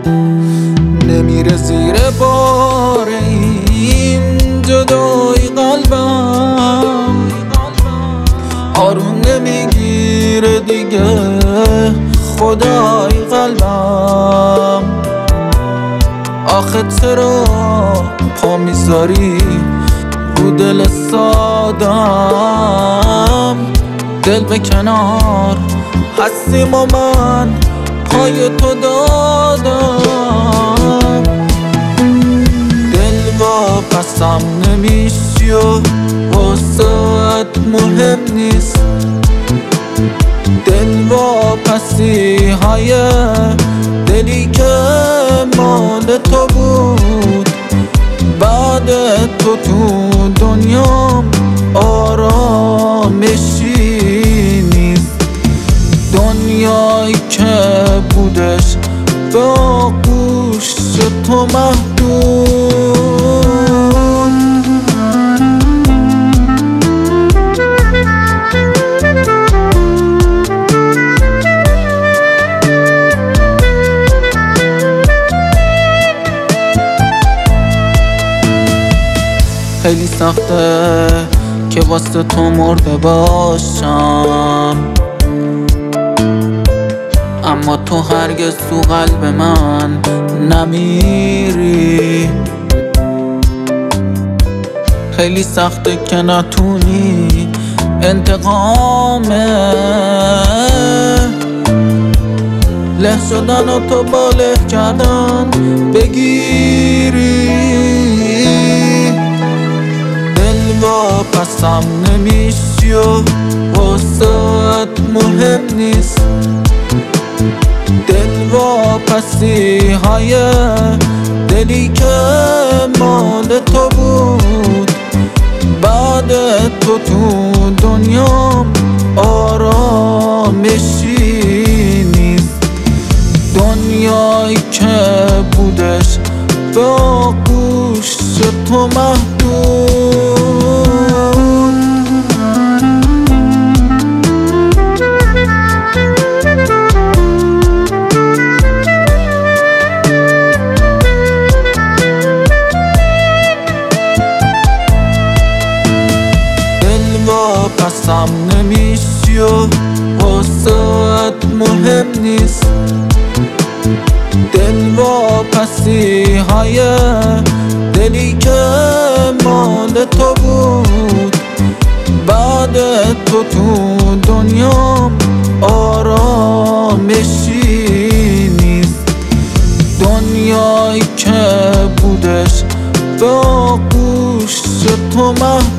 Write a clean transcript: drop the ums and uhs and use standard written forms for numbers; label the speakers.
Speaker 1: نمیره زیر بار این جدایی قلبم، آروم نمیگیره دیگه خدای قلبم. آخه چرا پا میذاری رو دل سادم؟ دل به کنار هستیم و من پای تو دادم. دل واپسم نمیشی و واسه‌ات مهم نیست. دل واپسی های دلی که مال تو بود، بعد تو دنیام آرامشی نیست. دنیایی که بودش با گوش تو محدود. خیلی سخته که واسه تو مرده باشم، اما تو هرگز تو قلب من نمیری. خیلی سخته که نتونی انتقامه له شدن و تو با له کردن بگیری. واپسم نمیشی و واسه‌ات مهم نیست. دل واپسی های دلی که مال تو بود، بعد تو دنیام آرامشی نیست. دنیایی که بودش با گوش تو محدود. واپسم نمیشی و واسه‌ات مهم نیست. دل واپسی های دلی که مال تو بود، بعد تو دنیام آرامشی نیست. دنیایی که بودش با گوش تو محدود.